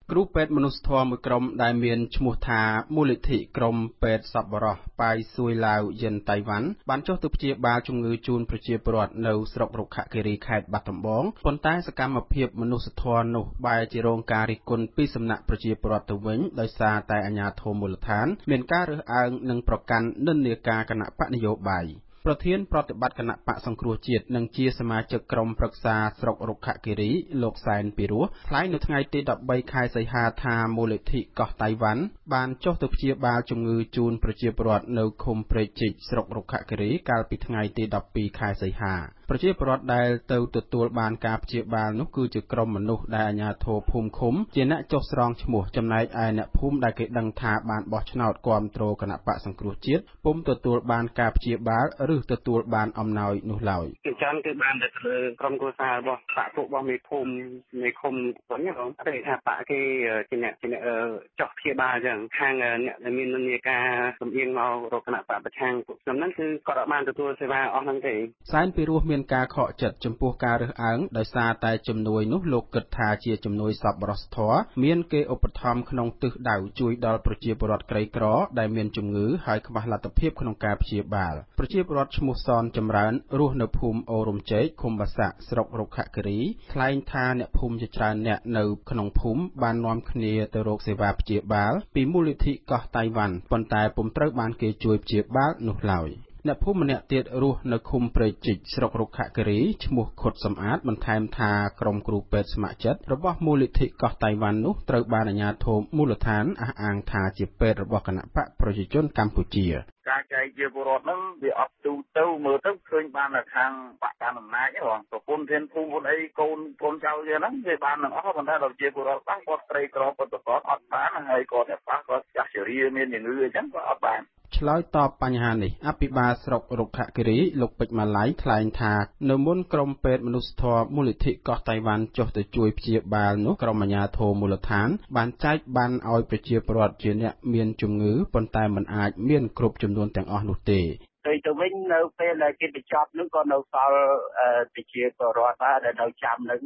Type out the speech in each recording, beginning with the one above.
គ្រូពេទ្យមនុស្សធម៌មួយក្រុមដែលមានឈ្មោះថាមូលនិធិក្រុមពេទ្យសប្បុរសប៉ាយសួយឡាវយិនតៃវ៉ាន់បានចុះទៅព្យាបាលជំងឺជូនប្រជាពលរដ្ឋនៅស្រុករុក្ខគិរីខេត្តបាត់ដំបងប៉ុន្តែសកម្មភាពមនុស្សធម៌នោះបែរជារងការរិះគន់ពីសំណាក់ប្រជាពលរដ្ឋទៅវិញដោយសារតែអាជ្ញាធរមូលដ្ឋានមានការរើសអើងនិងប្រកាន់និន្នាការគណៈបកនយោបាយប្រធានប្រតិបត្តិគណៈបកសង្គ្រោះជាតិនិងជាសមាជិកក្រុមប្រឹក្សាស្រុករុក្ខគិរីលោកសែនពីរោះថ្លែងនៅថ្ងៃទី13ខែសីហាថាមូលនិធិកោះតៃវ៉ាន់បានចុះទៅព្យាបាលជំងឺជូនប្រជាពលរដ្ឋនៅឃុំព្រែកជីកស្រុករុក្ខគិរីកាលពីថ្ងៃទី12ខែសីហាប្រជាពលរដ្ឋដែលទៅទទួលបានការព្យាបាលនោះគឺជាក្រុមមនុស្សដែលអាជ្ញាធរភូមិឃុំជាអ្នកចុះស្រង់ឈ្មោះចំណែកឯអ្នកភូមិដែលគេដឹងថាបានបោះឆ្នោតគាំទ្រគណៈបកសង្គ្រោះជាតិពុំទទួលបានការព្យាបាលឬទទួលបានអំណោយនោះឡើយជាច្រើនគឺបានតែលើក្រុមគ្រួសាររបស់បកពួករបស់មេភូមិមេឃុំវិញបងតែថាបកគេជាអ្នកចុះព្យាបាលអញ្ចឹងខាងអ្នកដែលមាននិន្នាការសំអៀងមករកគណៈបកប្រឆាំងពួកខ្ញុំហ្នឹងគឺគាត់អត់បានទទួលសេវាអស់ហ្នឹងទេសែនពីរោះមានការខកចិត្តចំពោះការរើសអើងដោយសារតែជំនួយនោះលោកគិតថាជាជំនួយសប្បុរសធម៌មានគេឧបត្ថម្ភក្នុងទិសដៅជួយដល់ប្រជាពលរដ្ឋក្រីក្រដែលមានជំងឺហើយខ្វះលទ្ធភាពក្នុងការព្យាបាលប្រជាពលរដ្ឋឈ្មោះសនចម្រើនរស់នៅភូមិអូរំជែកឃុំបាសាក់ស្រុករុក្ខគិរីថ្លែងថាអ្នកភូមិជាច្រើនអ្នកនៅក្នុងភូមិបាននាំគ្នាទៅរកសេវាព្យាបាលពីមូលនិធិកោះតៃវ៉ាន់ប៉ុន្តែពុំត្រូវបានគេជួយព្យាបាលនោះឡើយអ្នកភូមិម្នាក់ទៀតរស់នៅឃុំព្រែកជីកស្រុករុក្ខគិរីឈ្មោះខុតសំអាតបន្ថែមថាក្រុមគ្រូពេទ្យស្ម័គ្រចិត្តរបស់មូលនិធិកោះតៃវ៉ាន់នោះត្រូវបានអាជ្ញាធរមូលដ្ឋានអះអាងថាជាពេទ្យរបស់គណៈបកប្រជាជនកម្ពុជាការចែកជាពលរដ្ឋហ្នឹងវាអត់ទូទៅមើលទៅឃើញបានតែខាងបកកាន់អំណាចហ្នឹងប្រពន្ធធានភូមិអីកូនចៅវាហ្នឹងវាបានទាំងអស់ប៉ុន្តែដល់ជាពលរដ្ឋខ្លះគាត់ក្រីក្រគាត់ប្រកបអត់បានហើយគាត់អ្នកខ្លះគាត់ចាស់ជរាមានជំងឺអញ្ចឹងគាត់អត់បានឆ្លើយតបបញ្ហានេះអភិបាលស្រុករុក្ខគិរីលោកពេជ្រម៉ាឡៃថ្លែងថានៅមុនក្រុមពេទ្យមនុស្សធម៌មូលនិធិកោះតៃវ៉ាន់ចុះទៅជួយព្យាបាលនោះក្រុមអាជ្ញាធរមូលដ្ឋានបានចែកបានឲ្យប្រជាពលរដ្ឋជាអ្នកមានជំងឺប៉ុន្តែមិនអាចមានគ្រប់ចំនួនទាំងអស់នោះទេទៅវិញនៅពេលដែលគេបញ្ចប់នោះក៏នៅសល់ប្រជាពលរដ្ឋដែលនៅចាំនឹង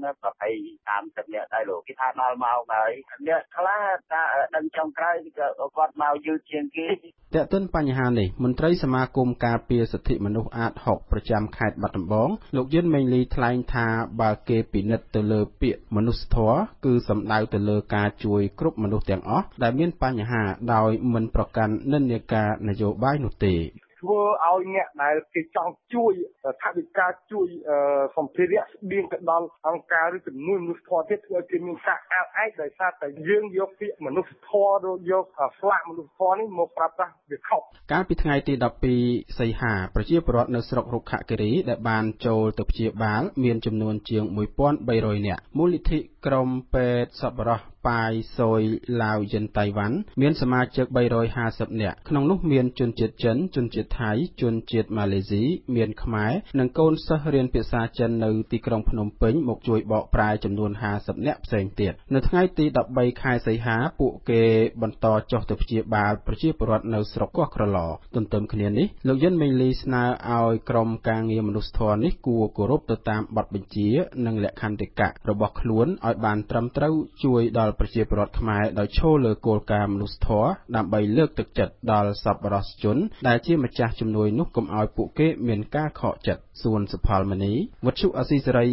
20-30នាក់ដែរលោកគេថាដល់ម៉ោងហើយអ្នកខ្លះថាដឹងចុងក្រោយគាត់មកយឺតជាងគេទាក់ទិនបញ្ហានេះមន្ត្រីសមាគមការពារសិទ្ធិមនុស្សអាត6ប្រចាំខេត្តបាត់ដំបងលោកយិនមេងលីថ្លែងថាបើគេពិនិត្យទៅលើពាក្យមនុស្សធម៌គឺសំដៅទៅលើការជួយគ្រប់មនុស្សទាំងអស់ដែលមានបញ្ហាដោយមិនប្រកាន់និន្នាការនយោបាយនោះទេធ្វើឲ្យអ្នកដែលគេចង់ជួយថាវិការជួយសម្ភារៈស្បៀងទៅដល់អង្គការឬជំនួយមនុស្សធម៌ទៀតធ្វើឲ្យគេមានការអើអែកដោយសារតែយើងយកពាក្យមនុស្សធម៌ឬយកស្លាកមនុស្សធម៌នេះមកប្រើប្រាស់វាខុសកាលពីថ្ងៃទី12សីហាប្រជាពលរដ្ឋនៅស្រុករុក្ខគិរីដែលបានចូលទៅព្យាបាលមានចំនួនជាង1300នាក់មូលនិធិក្រុមពេទ្យសប្បុរសប៉ាយសួយឡាវយិនតៃវ៉ាន់មានសមាជិក350នាក់ក្នុងនោះមានជនជាតិចិនជនជាតិថៃជនជាតិម៉ាឡេស៊ីមានខ្មែរនិងកូនសិស្សរៀនភាសាចិននៅទីក្រុងភ្នំពេញមកជួយបកប្រែចំនួន50នាក់ផ្សេងទៀតនៅថ្ងៃទី13ខែសីហាពួកគេបន្តចុះទៅព្យាបាលប្រជាពលរដ្ឋនៅស្រុកកោះក្រឡទន្ទឹមគ្នានេះលោកយិនមេងលីស្នើឲ្យក្រុមការងារមនុស្សធម៌នេះគួរគោរពទៅតាមបទបញ្ជានិងលក្ខន្តិកៈរបស់ខ្លួនឲ្យបានត្រឹមត្រូវជួយដល់ប្រជាពលរដ្ឋខ្មែរដោយឈលលើគោលការណ៍មនុស្សធម៌ដើម្បីលើកទឹកចិត្តដល់សប្បុរសជនដែលជាម្ចាស់ជំនួយនោះកុំឲ្យពួកគេមានការខកចិត្តសួនសុផលមនីវត្ថុអសីសេរី